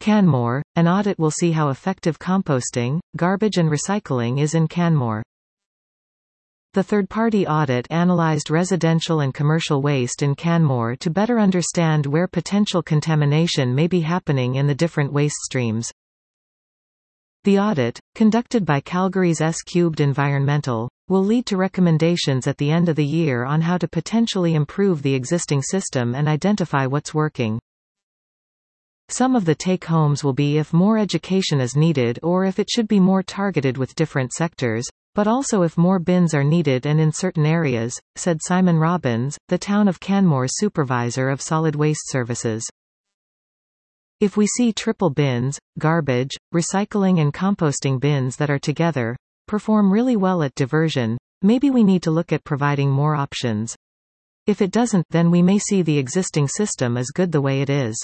Canmore, an audit will see how effective composting, garbage and recycling is in Canmore. The third-party audit analyzed residential and commercial waste in Canmore to better understand where potential contamination may be happening in the different waste streams. The audit, conducted by Calgary's S-Cubed Environmental, will lead to recommendations at the end of the year on how to potentially improve the existing system and identify what's working. Some of the take-homes will be if more education is needed or if it should be more targeted with different sectors, but also if more bins are needed and in certain areas, said Simon Robbins, the Town of Canmore's supervisor of solid waste services. If we see triple bins, garbage, recycling and composting bins that are together, perform really well at diversion, maybe we need to look at providing more options. If it doesn't, then we may see the existing system as good the way it is.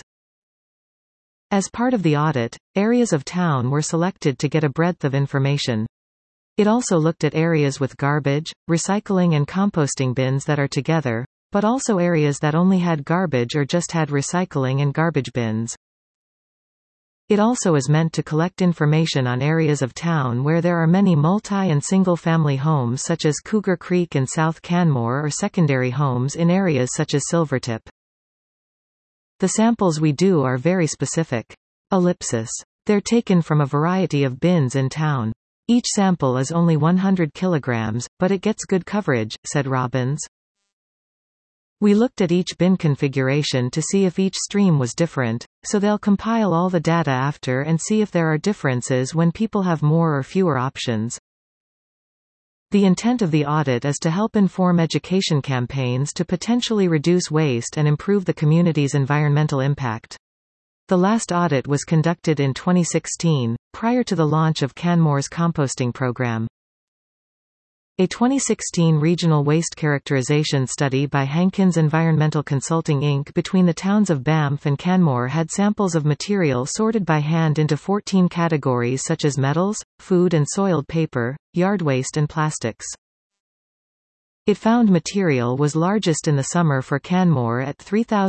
As part of the audit, areas of town were selected to get a breadth of information. It also looked at areas with garbage, recycling and composting bins that are together, but also areas that only had garbage or just had recycling and garbage bins. It also is meant to collect information on areas of town where there are many multi- and single-family homes such as Cougar Creek and South Canmore or secondary homes in areas such as Silvertip. The samples we do are very specific. Ellipsis. They're taken from a variety of bins in town. Each sample is only 100 kilograms, but it gets good coverage, said Robbins. We looked at each bin configuration to see if each stream was different, so they'll compile all the data after and see if there are differences when people have more or fewer options. The intent of the audit is to help inform education campaigns to potentially reduce waste and improve the community's environmental impact. The last audit was conducted in 2016, prior to the launch of Canmore's composting program. A 2016 regional waste characterization study by Hankins Environmental Consulting Inc. between the towns of Banff and Canmore had samples of material sorted by hand into 14 categories such as metals, food and soiled paper, yard waste and plastics. It found material was largest in the summer for Canmore at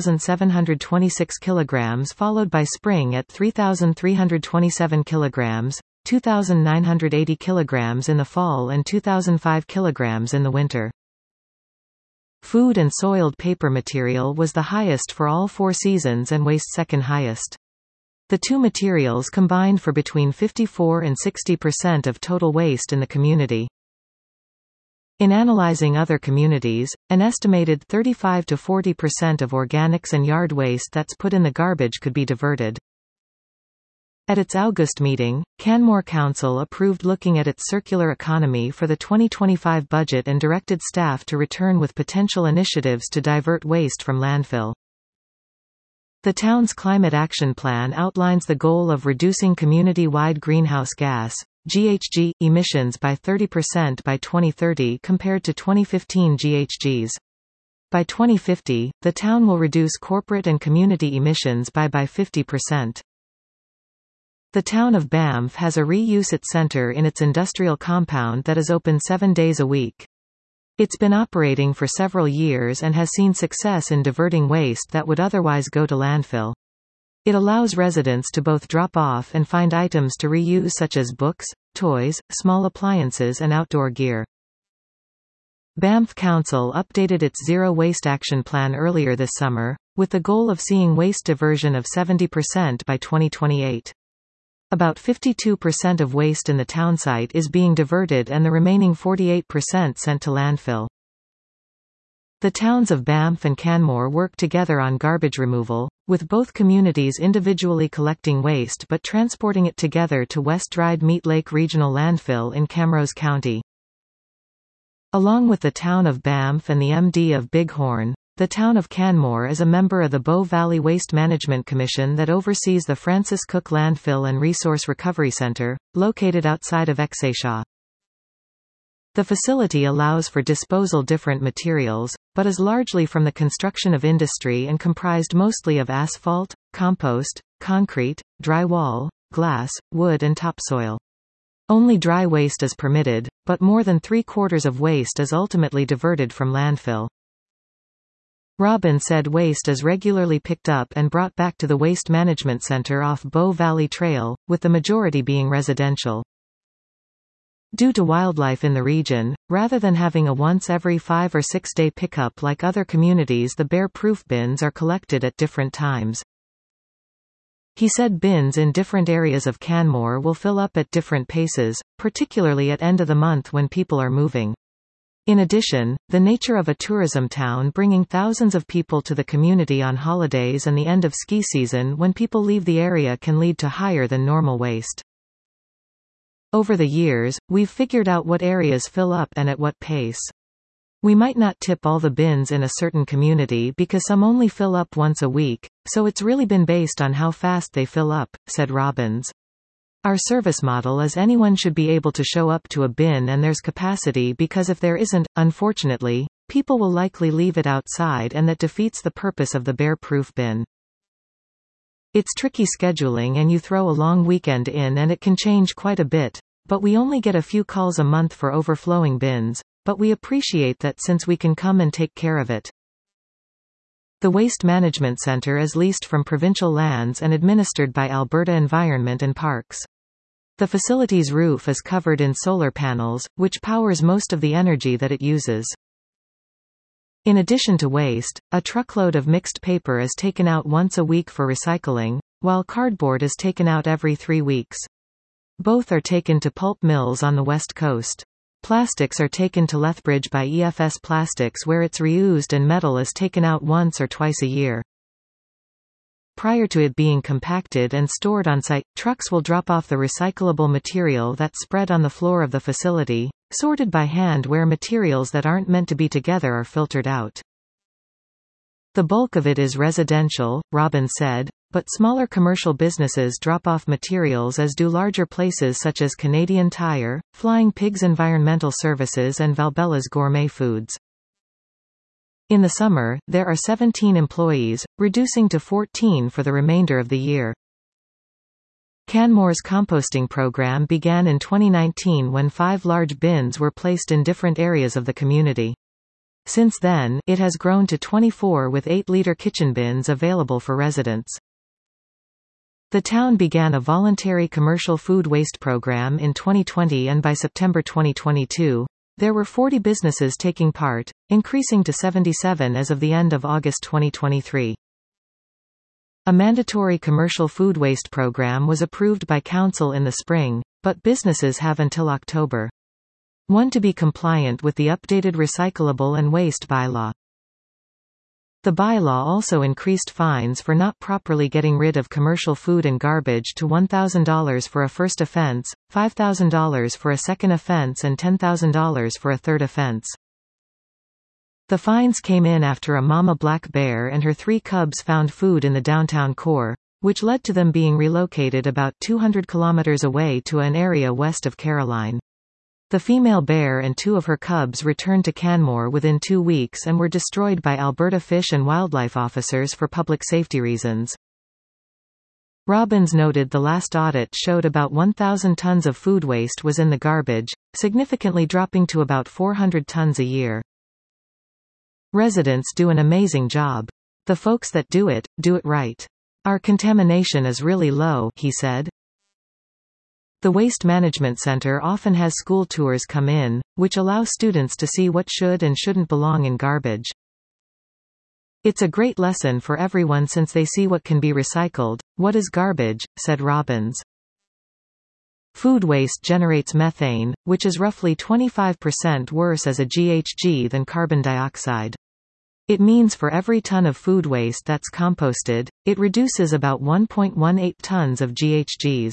3,726 kilograms, followed by spring at 3,327 kilograms, 2,980 kilograms in the fall and 2,005 kilograms in the winter. Food and soiled paper material was the highest for all 4 seasons and waste second highest. The two materials combined for between 54 and 60% of total waste in the community. In analyzing other communities, an estimated 35 to 40% of organics and yard waste that's put in the garbage could be diverted. At its August meeting, Canmore Council approved looking at its circular economy for the 2025 budget and directed staff to return with potential initiatives to divert waste from landfill. The town's Climate Action Plan outlines the goal of reducing community-wide greenhouse gas (GHG) emissions by 30% by 2030 compared to 2015 GHGs. By 2050, the town will reduce corporate and community emissions by 50%. The town of Banff has a reuse center in its industrial compound that is open 7 days a week. It's been operating for several years and has seen success in diverting waste that would otherwise go to landfill. It allows residents to both drop off and find items to reuse such as books, toys, small appliances and outdoor gear. Banff Council updated its Zero Waste Action Plan earlier this summer, with the goal of seeing waste diversion of 70% by 2028. About 52% of waste in the townsite is being diverted and the remaining 48% sent to landfill. The towns of Banff and Canmore work together on garbage removal, with both communities individually collecting waste but transporting it together to West Dried Meat Lake Regional Landfill in Camrose County. Along with the town of Banff and the MD of Bighorn, the town of Canmore is a member of the Bow Valley Waste Management Commission that oversees the Francis Cook Landfill and Resource Recovery Center, located outside of Exshaw. The facility allows for disposal different materials, but is largely from the construction of industry and comprised mostly of asphalt, compost, concrete, drywall, glass, wood and topsoil. Only dry waste is permitted, but more than 3/4 of waste is ultimately diverted from landfill. Robbins said waste is regularly picked up and brought back to the Waste Management Center off Bow Valley Trail, with the majority being residential. Due to wildlife in the region, rather than having a once every 5 or 6 day pickup like other communities, the bear-proof bins are collected at different times. He said bins in different areas of Canmore will fill up at different paces, particularly at end of the month when people are moving. In addition, the nature of a tourism town bringing thousands of people to the community on holidays and the end of ski season when people leave the area can lead to higher than normal waste. Over the years, we've figured out what areas fill up and at what pace. We might not tip all the bins in a certain community because some only fill up once a week, so it's really been based on how fast they fill up, said Robbins. Our service model is anyone should be able to show up to a bin and there's capacity, because if there isn't, unfortunately, people will likely leave it outside and that defeats the purpose of the bear-proof bin. It's tricky scheduling and you throw a long weekend in and it can change quite a bit, but we only get a few calls a month for overflowing bins, but we appreciate that since we can come and take care of it. The Waste Management Center is leased from provincial lands and administered by Alberta Environment and Parks. The facility's roof is covered in solar panels, which powers most of the energy that it uses. In addition to waste, a truckload of mixed paper is taken out once a week for recycling, while cardboard is taken out every 3 weeks. Both are taken to pulp mills on the west coast. Plastics are taken to Lethbridge by EFS Plastics where it's reused, and metal is taken out once or twice a year. Prior to it being compacted and stored on site, trucks will drop off the recyclable material that's spread on the floor of the facility, sorted by hand where materials that aren't meant to be together are filtered out. The bulk of it is residential, Robbins said, but smaller commercial businesses drop off materials as do larger places such as Canadian Tire, Flying Pigs Environmental Services and Valbella's Gourmet Foods. In the summer, there are 17 employees, reducing to 14 for the remainder of the year. Canmore's composting program began in 2019 when 5 large bins were placed in different areas of the community. Since then, it has grown to 24 with 8-liter kitchen bins available for residents. The town began a voluntary commercial food waste program in 2020, and by September 2022, there were 40 businesses taking part, increasing to 77 as of the end of August 2023. A mandatory commercial food waste program was approved by Council in the spring, but businesses have until October 1 to be compliant with the updated recyclable and waste bylaw. The bylaw also increased fines for not properly getting rid of commercial food and garbage to $1,000 for a first offense, $5,000 for a second offense and $10,000 for a third offense. The fines came in after a mama black bear and her 3 cubs found food in the downtown core, which led to them being relocated about 200 kilometers away to an area west of Caroline. The female bear and 2 of her cubs returned to Canmore within 2 weeks and were destroyed by Alberta Fish and Wildlife officers for public safety reasons. Robbins noted the last audit showed about 1,000 tons of food waste was in the garbage, significantly dropping to about 400 tons a year. Residents do an amazing job. The folks that do it right. Our contamination is really low, he said. The Waste Management Center often has school tours come in, which allow students to see what should and shouldn't belong in garbage. It's a great lesson for everyone since they see what can be recycled, what is garbage, said Robbins. Food waste generates methane, which is roughly 25% worse as a GHG than carbon dioxide. It means for every ton of food waste that's composted, it reduces about 1.18 tons of GHGs.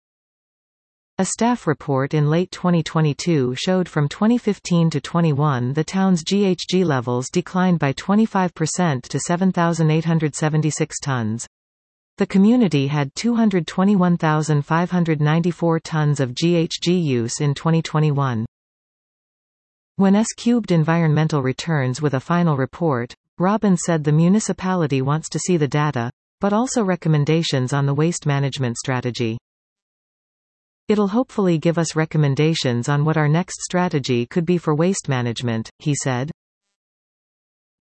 A staff report in late 2022 showed from 2015 to 21 the town's GHG levels declined by 25% to 7,876 tons. The community had 221,594 tons of GHG use in 2021. When S-Cubed Environmental returns with a final report, Robbins said the municipality wants to see the data, but also recommendations on the waste management strategy. It'll hopefully give us recommendations on what our next strategy could be for waste management, he said.